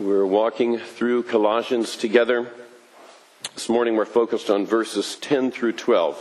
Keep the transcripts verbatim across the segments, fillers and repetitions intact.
We're walking through Colossians together. This morning we're focused on verses ten through twelve.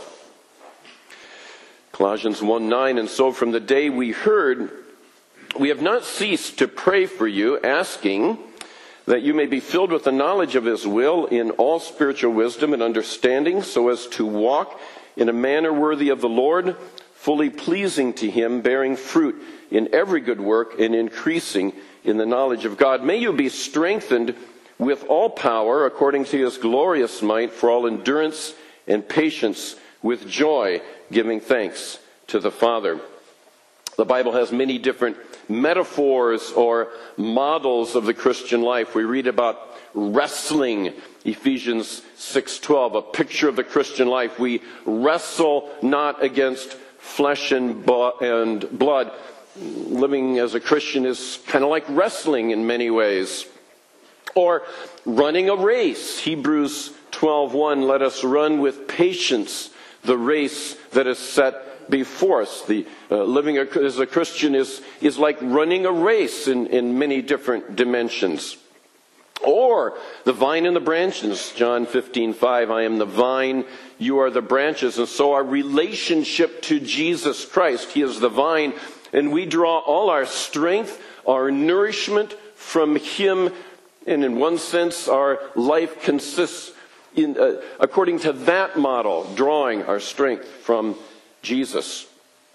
Colossians one nine, and so from the day we heard, we have not ceased to pray for you, asking that you may be filled with the knowledge of His will in all spiritual wisdom and understanding, so as to walk in a manner worthy of the Lord, fully pleasing to Him, bearing fruit in every good work and increasing in the knowledge of God. May you be strengthened with all power according to His glorious might for all endurance and patience with joy, giving thanks to the Father. The Bible has many different metaphors or models of the Christian life. We read about wrestling, Ephesians six twelve, a picture of the Christian life. We wrestle not against flesh and blood. Living as a Christian is kind of like wrestling in many ways. Or running a race. Hebrews twelve one, let us run with patience the race that is set before us. The uh, living as a Christian is, is like running a race in, in many different dimensions. Or the vine and the branches. John fifteen five, I am the vine, you are the branches. And so our relationship to Jesus Christ, He is the vine, and we draw all our strength, our nourishment from Him. And in one sense, our life consists in, uh, according to that model, drawing our strength from Jesus.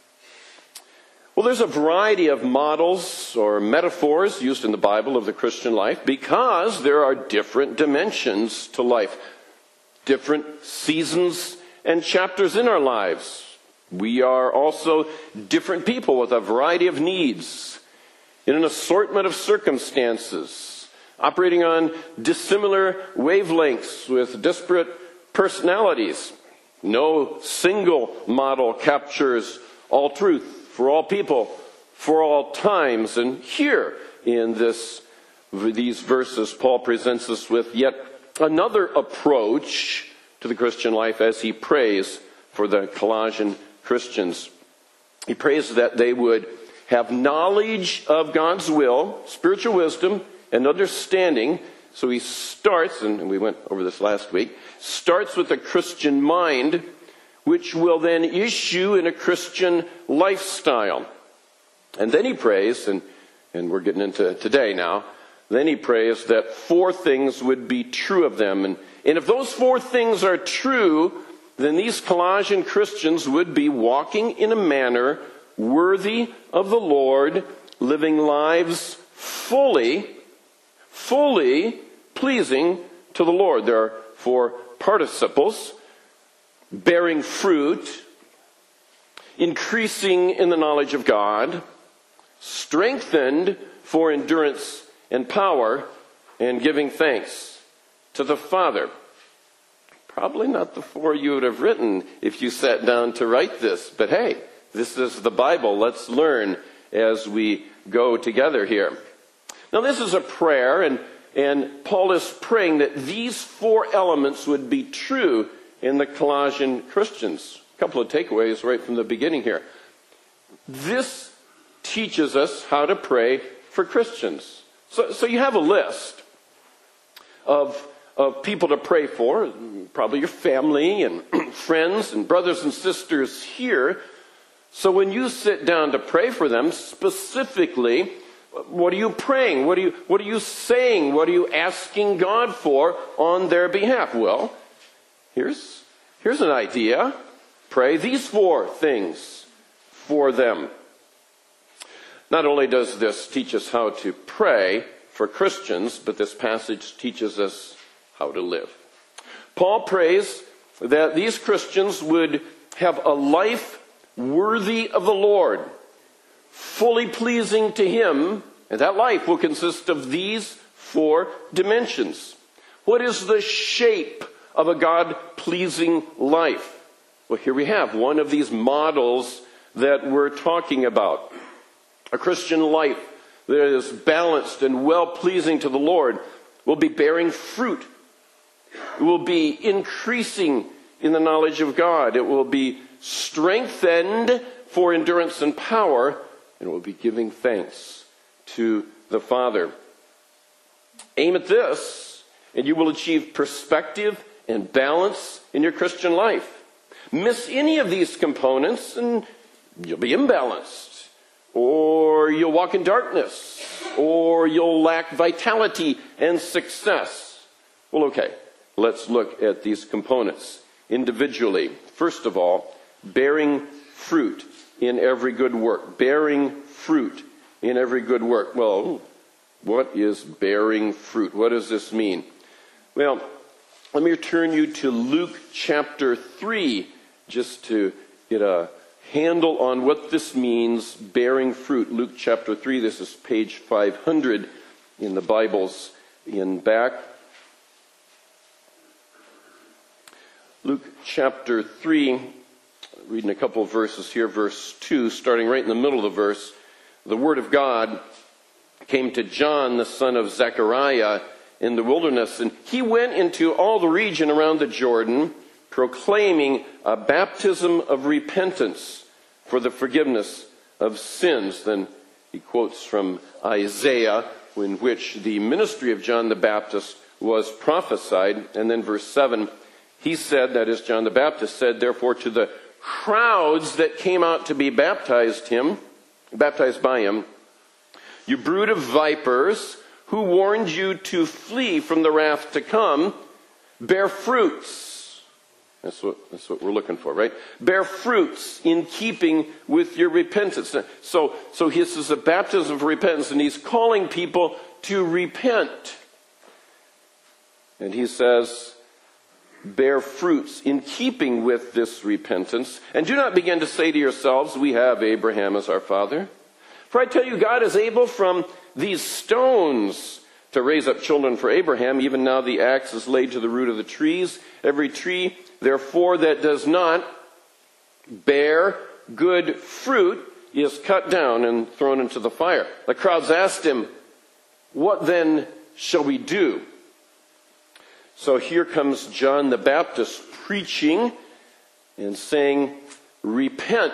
Well, there's a variety of models or metaphors used in the Bible of the Christian life because there are different dimensions to life, different seasons and chapters in our lives. We are also different people with a variety of needs, in an assortment of circumstances, operating on dissimilar wavelengths with disparate personalities. No single model captures all truth for all people, for all times. And here in this, these verses, Paul presents us with yet another approach to the Christian life as he prays for the Colossian Christians. He prays that they would have knowledge of God's will, spiritual wisdom, and understanding. So he starts, and we went over this last week, starts with a Christian mind, which will then issue in a Christian lifestyle. And then he prays, and, and we're getting into today now, then he prays that four things would be true of them. And, and if those four things are true, then these Colossian Christians would be walking in a manner worthy of the Lord, living lives fully, fully pleasing to the Lord. There are four participles: bearing fruit, increasing in the knowledge of God, strengthened for endurance and power, and giving thanks to the Father. Probably not the four you would have written if you sat down to write this. But hey, this is the Bible. Let's learn as we go together here. Now this is a prayer, and, and Paul is praying that these four elements would be true in the Colossian Christians. A couple of takeaways right from the beginning here. This teaches us how to pray for Christians. So, so you have a list of of people to pray for, probably your family and friends and brothers and sisters here. So when you sit down to pray for them, specifically, what are you praying? What are you, what are you saying? What are you asking God for on their behalf? Well, here's, here's an idea. Pray these four things for them. Not only does this teach us how to pray for Christians, but this passage teaches us how to live. Paul prays that these Christians would have a life worthy of the Lord, fully pleasing to Him, and that life will consist of these four dimensions. What is the shape of a God-pleasing life? Well, here we have one of these models that we're talking about. A Christian life that is balanced and well-pleasing to the Lord will be bearing fruit. It will be increasing in the knowledge of God. It will be strengthened for endurance and power, and it will be giving thanks to the Father. Aim at this, and you will achieve perspective and balance in your Christian life. Miss any of these components, and you'll be imbalanced, or you'll walk in darkness, or you'll lack vitality and success. Well, okay, let's look at these components individually. First of all, bearing fruit in every good work. Bearing fruit in every good work. Well, what is bearing fruit? What does this mean? Well, let me turn you to Luke chapter three, just to get a handle on what this means, bearing fruit. Luke chapter three, this is page five hundred in the Bibles in back. Luke chapter three, reading a couple of verses here, verse two, starting right in the middle of the verse. The word of God came to John, the son of Zechariah, in the wilderness, and he went into all the region around the Jordan, proclaiming a baptism of repentance for the forgiveness of sins. Then he quotes from Isaiah, in which the ministry of John the Baptist was prophesied. And then verse seven, he said, that is John the Baptist said, therefore to the crowds that came out to be baptized him, baptized by him, you brood of vipers, who warned you to flee from the wrath to come, bear fruits. That's what, that's what we're looking for, right? Bear fruits in keeping with your repentance. So, so this is a baptism of repentance, and he's calling people to repent. And he says, bear fruits in keeping with this repentance. And do not begin to say to yourselves, we have Abraham as our father. For I tell you, God is able from these stones to raise up children for Abraham. Even now the axe is laid to the root of the trees. Every tree, therefore, that does not bear good fruit is cut down and thrown into the fire. The crowds asked him, what then shall we do? So here comes John the Baptist preaching and saying, repent.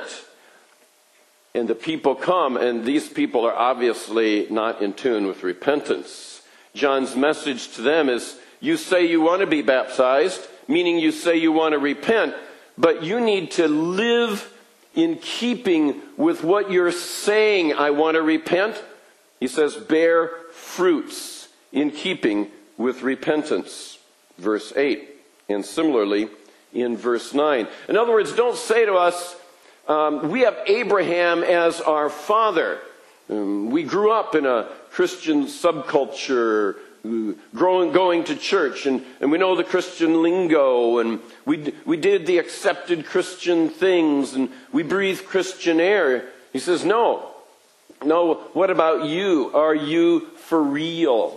And the people come, and these people are obviously not in tune with repentance. John's message to them is, you say you want to be baptized, meaning you say you want to repent, but you need to live in keeping with what you're saying, I want to repent. He says, bear fruits in keeping with repentance. Verse eight, and similarly in verse nine. In other words, don't say to us, Um, we have Abraham as our father. Um, we grew up in a Christian subculture, uh, growing, going to church, and, and we know the Christian lingo, and we we did the accepted Christian things, and we breathe Christian air. He says, no. No, what about you? Are you for real?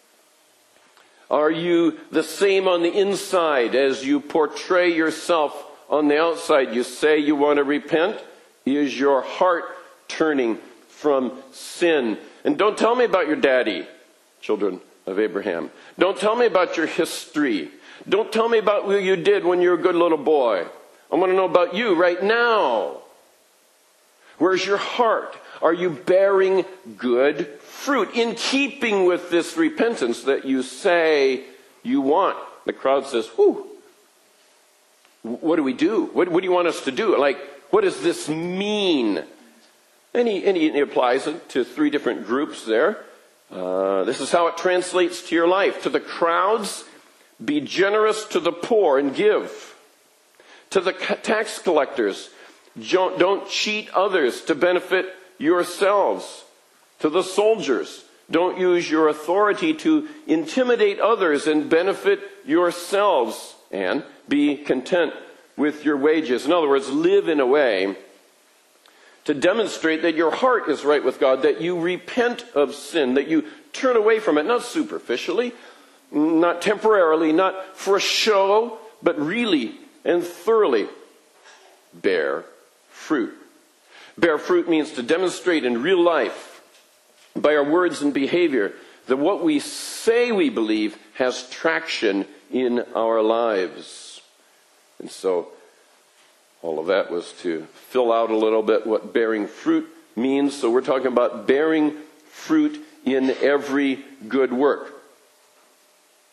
Are you the same on the inside as you portray yourself on the outside? You say you want to repent. Is your heart turning from sin? And don't tell me about your daddy, children of Abraham. Don't tell me about your history. Don't tell me about what you did when you were a good little boy. I want to know about you right now. Where's your heart? Are you bearing good fruit in keeping with this repentance that you say you want? The crowd says, whew. What do we do? What, what do you want us to do? Like, what does this mean? And he, and he applies it to three different groups there. Uh, this is how it translates to your life. To the crowds, be generous to the poor and give. To the tax collectors, don't, don't cheat others to benefit yourselves. To the soldiers, don't use your authority to intimidate others and benefit yourselves. And be content with your wages. In other words, live in a way to demonstrate that your heart is right with God, that you repent of sin, that you turn away from it, not superficially, not temporarily, not for show, but really and thoroughly bear fruit. Bear fruit means to demonstrate in real life, by our words and behavior, that what we say we believe has traction in our lives. And so all of that was to fill out a little bit what bearing fruit means. So we're talking about bearing fruit in every good work.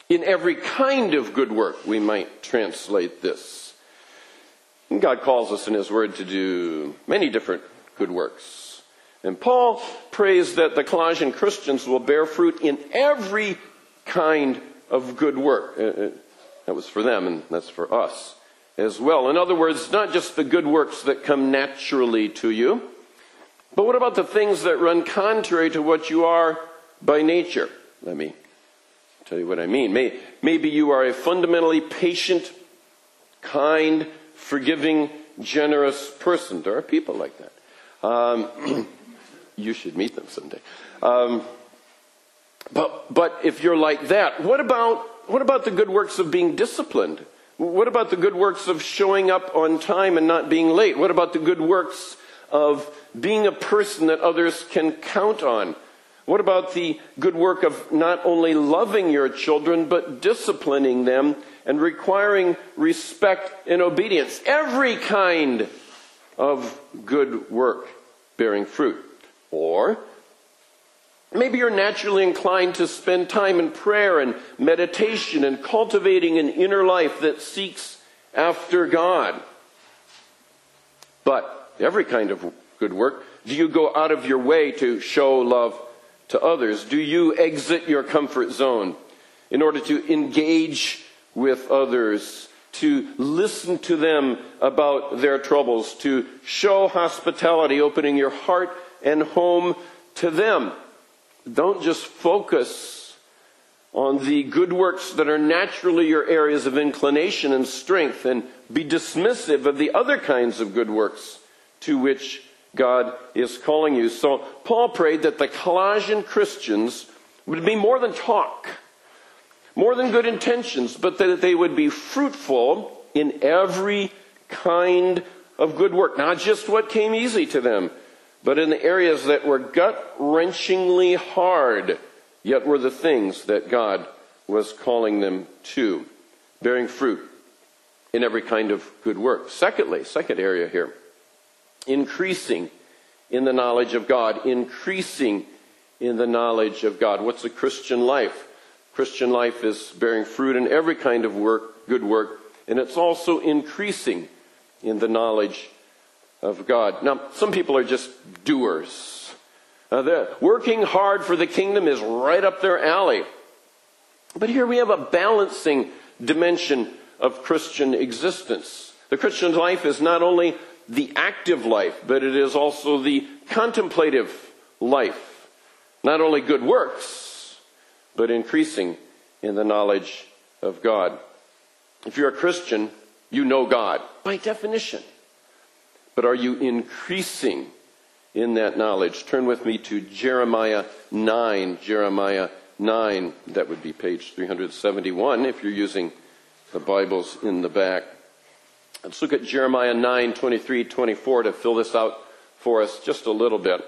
In every kind of good work, we might translate this. And God calls us in His Word to do many different good works. And Paul prays that the Colossian Christians will bear fruit in every kind of good work. Uh, that was for them, and that's for us as well. In other words, not just the good works that come naturally to you, but what about the things that run contrary to what you are by nature? Let me tell you what I mean. May, maybe you are a fundamentally patient, kind, forgiving, generous person. There are people like that. Um, you should meet them someday. Um, but but if you're like that, what about what about the good works of being disciplined? What about the good works of showing up on time and not being late? What about the good works of being a person that others can count on? What about the good work of not only loving your children, but disciplining them and requiring respect and obedience? Every kind of good work bearing fruit. Or maybe you're naturally inclined to spend time in prayer and meditation and cultivating an inner life that seeks after God. But every kind of good work, do you go out of your way to show love to others? Do you exit your comfort zone in order to engage with others, to listen to them about their troubles, to show hospitality, opening your heart and home to them? Don't just focus on the good works that are naturally your areas of inclination and strength, and be dismissive of the other kinds of good works to which God is calling you. So Paul prayed that the Colossian Christians would be more than talk, more than good intentions, but that they would be fruitful in every kind of good work. Not just what came easy to them, but in the areas that were gut-wrenchingly hard, yet were the things that God was calling them to. Bearing fruit in every kind of good work. Secondly, second area here, increasing in the knowledge of God. Increasing in the knowledge of God. What's a Christian life? Christian life is bearing fruit in every kind of work, good work, and it's also increasing in the knowledge of God. Now, some people are just doers. Uh, working hard for the kingdom is right up their alley. But here we have a balancing dimension of Christian existence. The Christian life is not only the active life, but it is also the contemplative life. Not only good works, but increasing in the knowledge of God. If you're a Christian, you know God, by definition. But are you increasing in that knowledge? Turn with me to Jeremiah nine. Jeremiah nine, that would be page three seventy-one if you're using the Bibles in the back. Let's look at Jeremiah nine, twenty-three, twenty-four to fill this out for us just a little bit.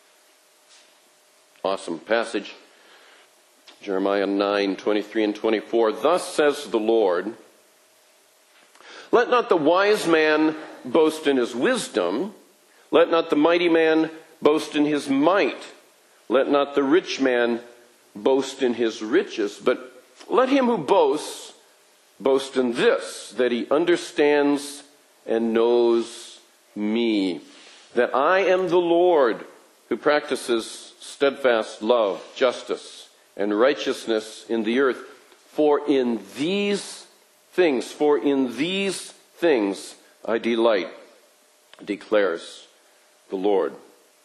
Awesome passage. Jeremiah nine, twenty-three and twenty-four. Thus says the Lord, let not the wise man boast in his wisdom. Let not the mighty man boast in his might. Let not the rich man boast in his riches. But let him who boasts boast in this, that he understands and knows me, that I am the Lord who practices steadfast love, justice, and righteousness in the earth. For in these things, for in these things I delight, declares the Lord.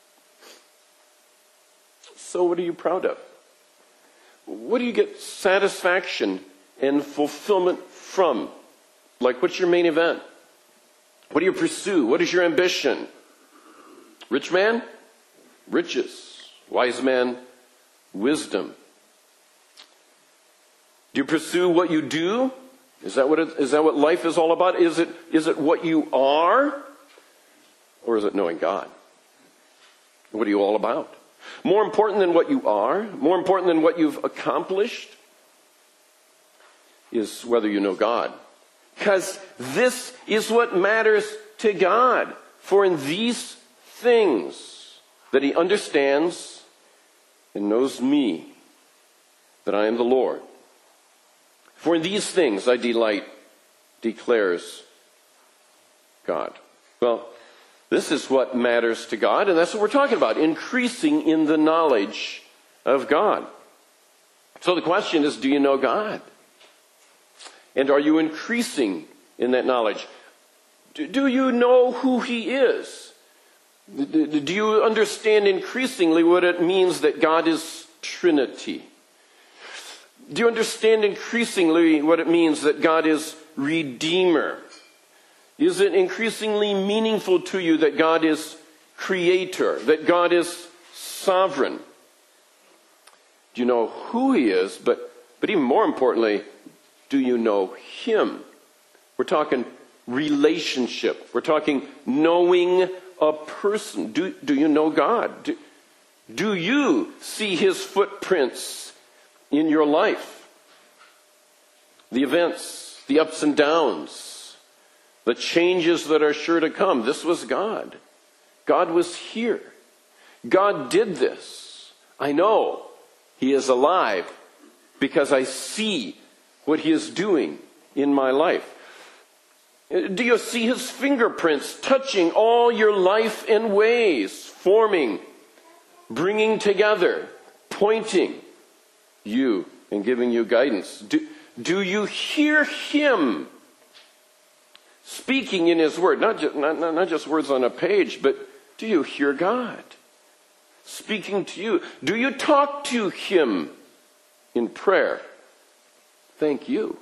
So what are you proud of? What do you get satisfaction and fulfillment from? Like, what's your main event? What do you pursue? What is your ambition? Rich man? Riches. Wise man? Wisdom. Do you pursue what you do? Is that what it, is that what life is all about? Is it is it what you are? Or is it knowing God? What are you all about? More important than what you are, more important than what you've accomplished, is whether you know God. Because this is what matters to God. For in these things that he understands and knows me, that I am the Lord, For in these things I delight, declares God. Well, this is what matters to God, and that's what we're talking about, increasing in the knowledge of God. So the question is, do you know God? And are you increasing in that knowledge? Do you know who He is? Do you understand increasingly what it means that God is Trinity? Do you understand increasingly what it means that God is Redeemer? Is it increasingly meaningful to you that God is Creator, that God is Sovereign? Do you know who He is? But, but even more importantly, do you know Him? We're talking relationship. We're talking knowing a person. Do, do you know God? Do, do you see His footprints in your life? The events, the ups and downs, the changes that are sure to come. This was God. God was here. God did this. I know He is alive because I see what He is doing in my life. Do you see His fingerprints touching all your life and ways, forming, bringing together, pointing you and giving you guidance? Do, do you hear Him speaking in His Word? Not just, not, not, not just words on a page, but do you hear God speaking to you? Do you talk to Him in prayer? Thank you.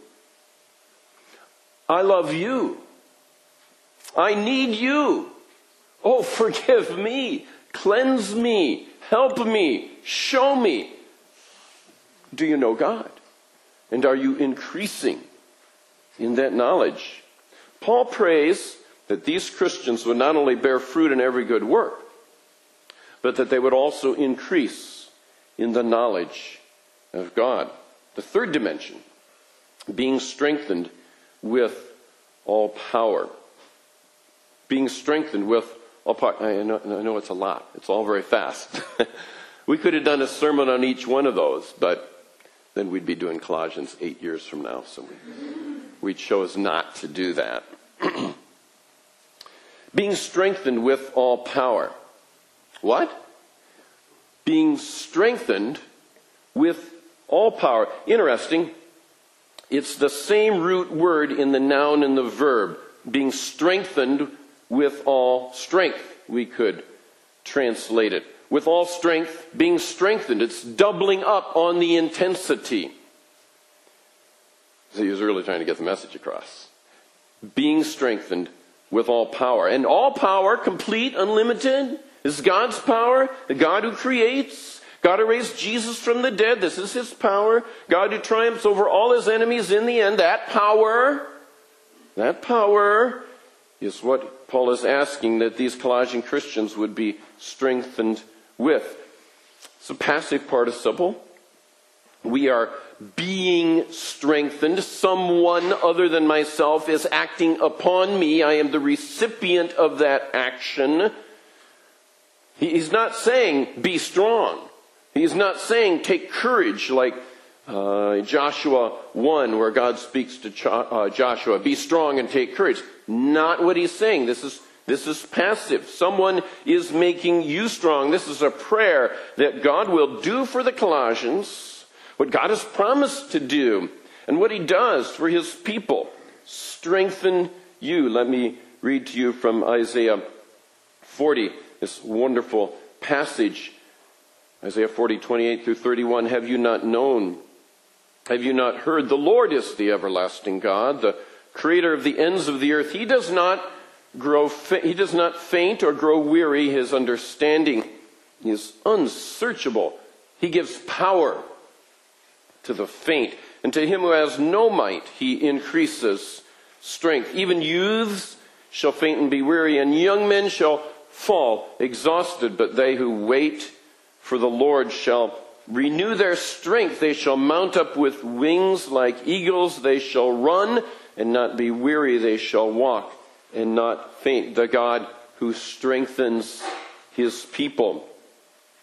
I love you. I need you. Oh, forgive me. Cleanse me. Help me. Show me. Do you know God? And are you increasing in that knowledge? Paul prays that these Christians would not only bear fruit in every good work, but that they would also increase in the knowledge of God. The third dimension, being strengthened with all power. Being strengthened with all power. I know, I know it's a lot. It's all very fast. We could have done a sermon on each one of those, but then we'd be doing Colossians eight years from now, so we, we chose not to do that. Being strengthened with all power. What? Being strengthened with all power. Interesting. It's the same root word in the noun and the verb. Being strengthened with all strength, we could translate it. With all strength, being strengthened. It's doubling up on the intensity. So he was really trying to get the message across. Being strengthened with all power. And all power, complete, unlimited, is God's power. The God who creates. God who raised Jesus from the dead. This is His power. God who triumphs over all His enemies in the end. That power, that power is what Paul is asking that these Colossian Christians would be strengthened with. It's a passive participle. We are being strengthened. Someone other than myself is acting upon me. I am the recipient of that action. He's not saying, be strong. He's not saying, take courage, like uh, Joshua one, where God speaks to Cho- uh, Joshua, be strong and take courage. Not what he's saying. This is This is passive. Someone is making you strong. This is a prayer that God will do for the Colossians what God has promised to do and what He does for His people. Strengthen you. Let me read to you from Isaiah forty, this wonderful passage. Isaiah forty, twenty-eight through thirty-one. Have you not known? Have you not heard? The Lord is the everlasting God, the creator of the ends of the earth. He does not grow, fa- he does not faint or grow weary. His understanding is unsearchable. He gives power to the faint, and to him who has no might, He increases strength. Even youths shall faint and be weary, and young men shall fall exhausted. But they who wait for the Lord shall renew their strength. They shall mount up with wings like eagles. They shall run and not be weary. They shall walk and not faint. The God who strengthens His people.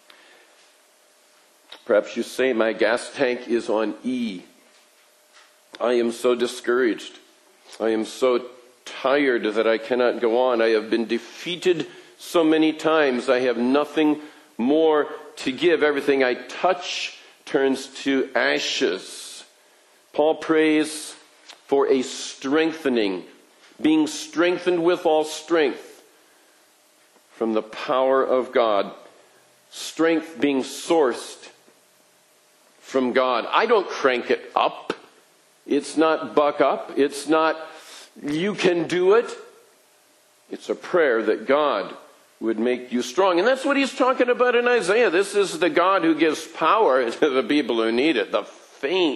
Perhaps you say, my gas tank is on E. I am so discouraged. I am so tired that I cannot go on. I have been defeated so many times. I have nothing more to give. Everything I touch turns to ashes. Paul prays for a strengthening, being strengthened with all strength from the power of God. Strength being sourced from God. I don't crank it up. It's not buck up. It's not you can do it. It's a prayer that God would make you strong. And that's what he's talking about in Isaiah. This is the God who gives power to the people who need it, the faint.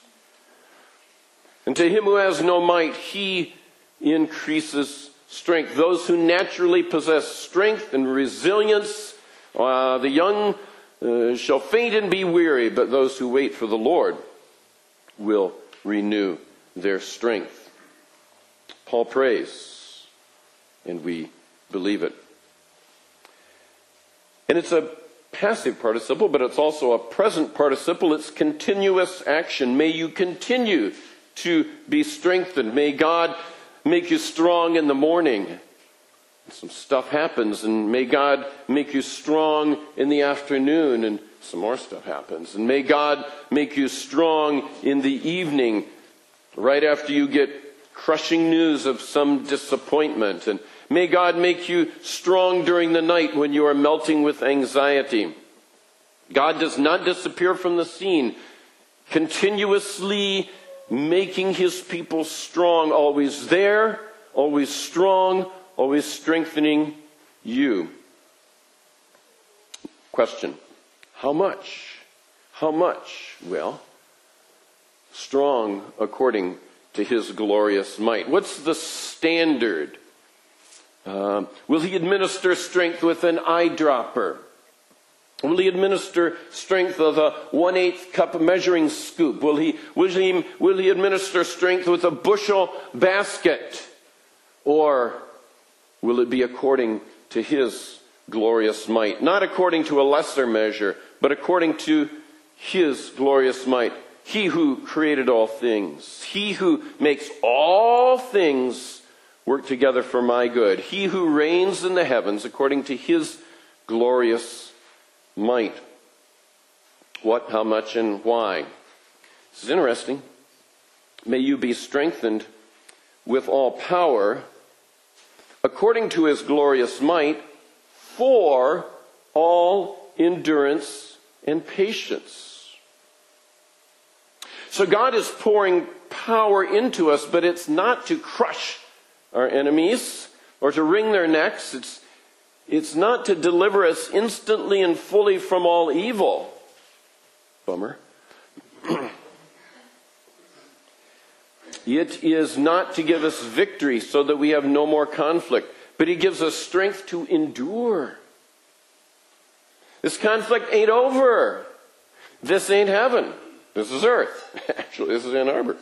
And to him who has no might, he increases strength. Those who naturally possess strength and resilience, uh, the young uh, shall faint and be weary, but those who wait for the Lord will renew their strength. Paul prays, and we believe it. And it's a passive participle, but it's also a present participle. It's continuous action. May you continue to be strengthened. May God make you strong in the morning. Some stuff happens, and may God make you strong in the afternoon, and some more stuff happens. And may God make you strong in the evening, right after you get crushing news of some disappointment. And may God make you strong during the night when you are melting with anxiety. God does not disappear from the scene, continuously making his people strong, always there, always strong, always strengthening you. Question: how much? How much? Well, strong according to his glorious might. What's the standard? Uh, will he administer strength with an eyedropper? Will he administer strength with a one-eighth cup measuring scoop? Will he, will he, will he administer strength with a bushel basket? Or will it be according to his glorious might? Not according to a lesser measure, but according to his glorious might. He who created all things. He who makes all things work together for my good. He who reigns in the heavens according to his glorious might. What, how much, and why? This is interesting. May you be strengthened with all power according to his glorious might for all endurance and patience. So God is pouring power into us, but it's not to crush our enemies or to wring their necks. It's, it's not to deliver us instantly and fully from all evil. Bummer. It is not to give us victory so that we have no more conflict, but he gives us strength to endure. This conflict ain't over. This ain't heaven. This is earth. Actually, this is Ann Arbor.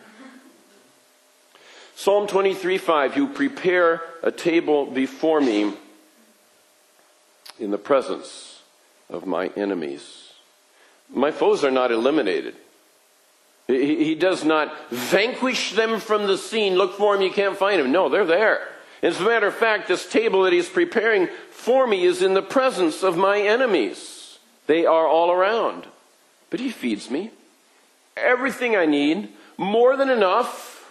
Psalm twenty-three five, you prepare a table before me in the presence of my enemies. My foes are not eliminated. He, he does not vanquish them from the scene. Look for them, you can't find them. No, they're there. As a matter of fact, this table that he's preparing for me is in the presence of my enemies. They are all around. But he feeds me everything I need, more than enough.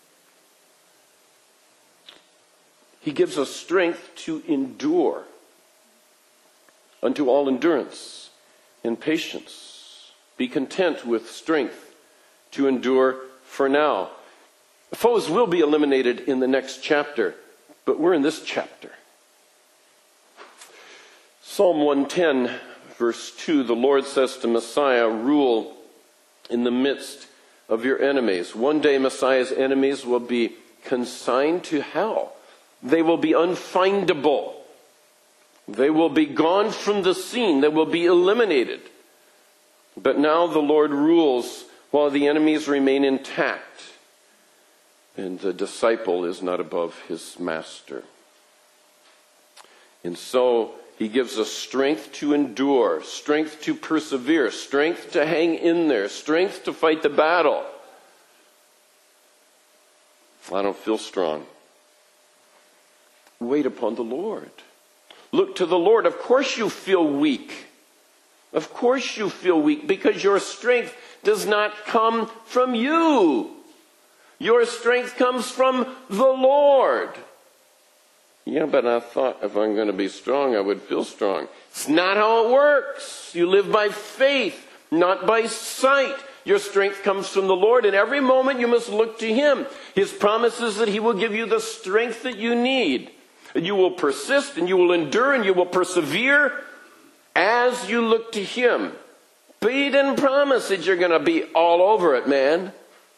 He gives us strength to endure, unto all endurance and patience. Be content with strength to endure for now. Foes will be eliminated in the next chapter, but we're in this chapter. Psalm one ten, verse two, the Lord says to Messiah, rule in the midst of your enemies. One day Messiah's enemies will be consigned to hell. They will be unfindable. They will be gone from the scene. They will be eliminated. But now the Lord rules while the enemies remain intact. And the disciple is not above his master. And so he gives us strength to endure, strength to persevere, strength to hang in there, strength to fight the battle. I don't feel strong. Wait upon the Lord. Look to the Lord. Of course you feel weak. Of course you feel weak because your strength does not come from you. Your strength comes from the Lord. Yeah, but I thought if I'm going to be strong, I would feel strong. It's not how it works. You live by faith, not by sight. Your strength comes from the Lord, and every moment you must look to Him. His promise is that He will give you the strength that you need. And you will persist, and you will endure, and you will persevere as you look to Him. But He didn't promise that you're going to be all over it, man.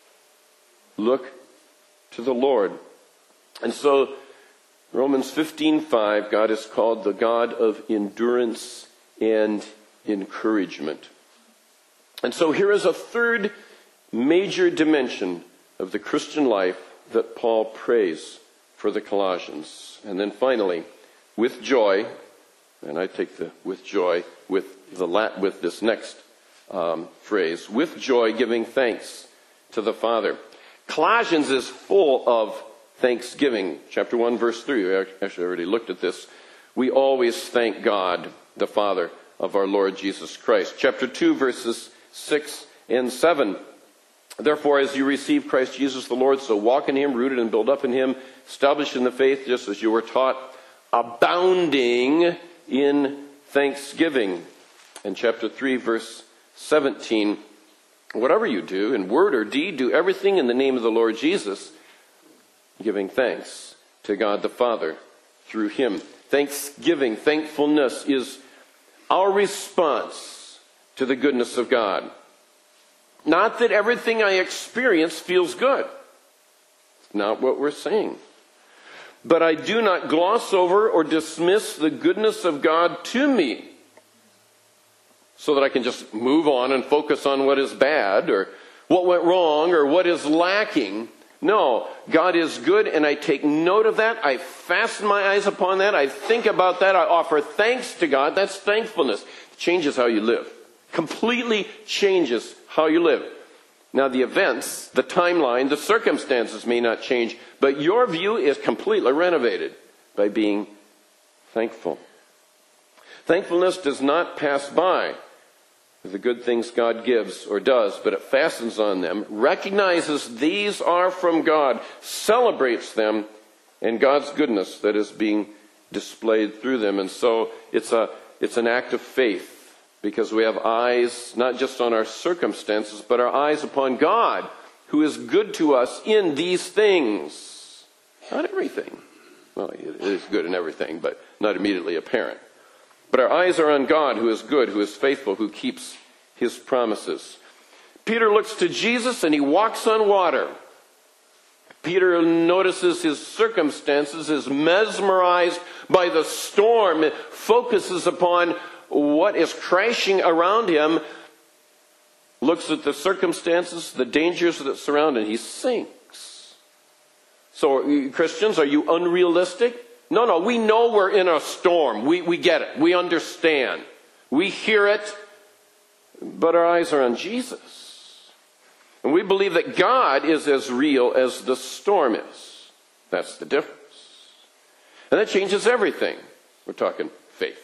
Look to the Lord. And so, Romans fifteen five, God is called the God of endurance and encouragement. And so here is a third major dimension of the Christian life that Paul prays for the Colossians. And then finally, with joy, and I take the with joy with the lat with this next um, phrase, with joy giving thanks to the Father. Colossians is full of thanksgiving. Chapter one, verse three, we actually already looked at this. We always thank God, the Father of our Lord Jesus Christ. Chapter two, verses six and seven. Therefore, as you receive Christ Jesus the Lord, so walk in Him, rooted and built up in Him, established in the faith, just as you were taught, abounding in thanksgiving. And chapter three, verse seventeen. Whatever you do, in word or deed, do everything in the name of the Lord Jesus, giving thanks to God the Father through Him. Thanksgiving, thankfulness is our response to the goodness of God. Not that everything I experience feels good. It's not what we're saying. But I do not gloss over or dismiss the goodness of God to me so that I can just move on and focus on what is bad or what went wrong or what is lacking. No, God is good, and I take note of that. I fasten my eyes upon that. I think about that. I offer thanks to God. That's thankfulness. It changes how you live. Completely changes how you live. Now, the events, the timeline, the circumstances may not change, but your view is completely renovated by being thankful. Thankfulness does not pass by the good things God gives or does, but it fastens on them, recognizes these are from God, celebrates them, and God's goodness that is being displayed through them. And so it's a it's an act of faith, because we have eyes not just on our circumstances, but our eyes upon God, who is good to us in these things. Not everything. Well, it is good in everything, but not immediately apparent. But our eyes are on God, who is good, who is faithful, who keeps His promises. Peter looks to Jesus and he walks on water. Peter notices his circumstances, is mesmerized by the storm, it focuses upon what is crashing around him, looks at the circumstances, the dangers that surround him, and he sinks. So, Christians, are you unrealistic? No, no, we know we're in a storm. We, we get it. We understand. We hear it. But our eyes are on Jesus. And we believe that God is as real as the storm is. That's the difference. And that changes everything. We're talking faith.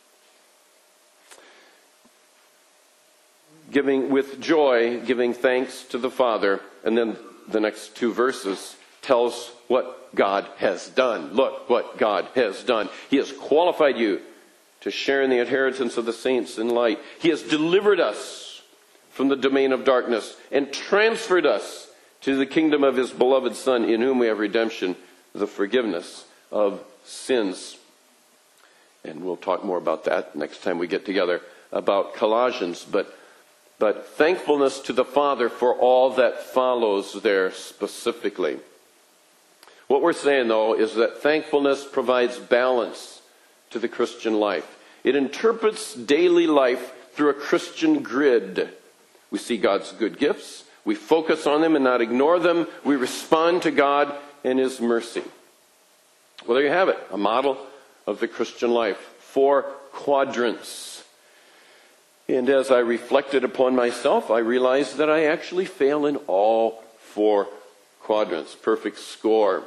Giving with joy, giving thanks to the Father. And then the next two verses tells what God has done. Look what God has done. He has qualified you to share in the inheritance of the saints in light. He has delivered us from the domain of darkness and transferred us to the kingdom of His beloved Son, in whom we have redemption, the forgiveness of sins. And we'll talk more about that next time we get together about Colossians. But, but thankfulness to the Father for all that follows there specifically. What we're saying, though, is that thankfulness provides balance to the Christian life. It interprets daily life through a Christian grid. We see God's good gifts. We focus on them and not ignore them. We respond to God and His mercy. Well, there you have it. A model of the Christian life. Four quadrants. And as I reflected upon myself, I realized that I actually fail in all four quadrants, perfect score.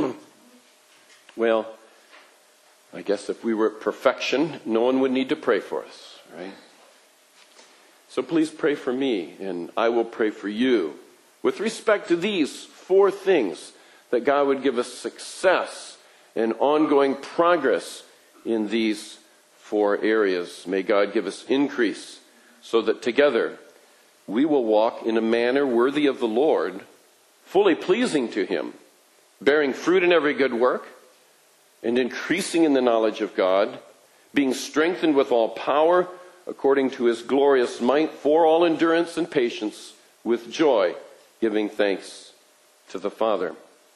Well, I guess if we were at perfection, no one would need to pray for us, right? So please pray for me, and I will pray for you. With respect to these four things, that God would give us success and ongoing progress in these four areas. May God give us increase, so that together we will walk in a manner worthy of the Lord, fully pleasing to Him, bearing fruit in every good work, and increasing in the knowledge of God, being strengthened with all power according to His glorious might, for all endurance and patience, with joy, giving thanks to the Father.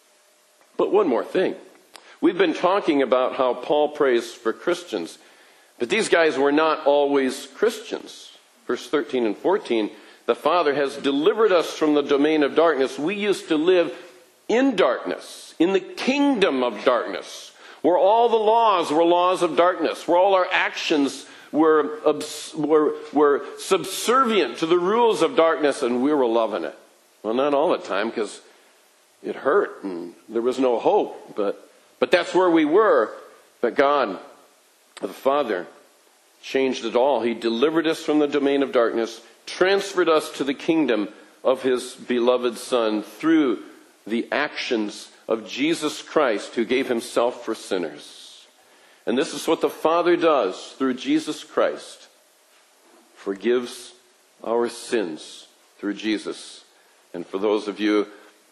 But one more thing. We've been talking about how Paul prays for Christians, but these guys were not always Christians. Verse thirteen and fourteen, the Father has delivered us from the domain of darkness. We used to live in darkness, in the kingdom of darkness, where all the laws were laws of darkness, where all our actions were, were, were subservient to the rules of darkness, and we were loving it. Well, not all the time, because it hurt and there was no hope, but, but that's where we were. But God, the Father, changed it all. He delivered us from the domain of darkness, transferred us to the kingdom of His beloved Son through the actions of Jesus Christ, who gave Himself for sinners. And this is what the Father does through Jesus Christ. Forgives our sins through Jesus. And for those of you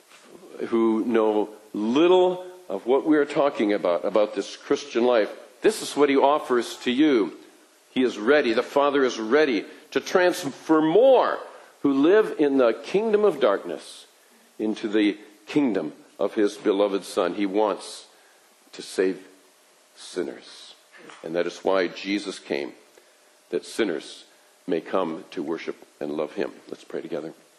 who know little of what we're talking about, about this Christian life, this is what He offers to you. He is ready, the Father is ready to transfer more who live in the kingdom of darkness into the kingdom of His beloved Son. He wants to save sinners. And that is why Jesus came, that sinners may come to worship and love Him. Let's pray together.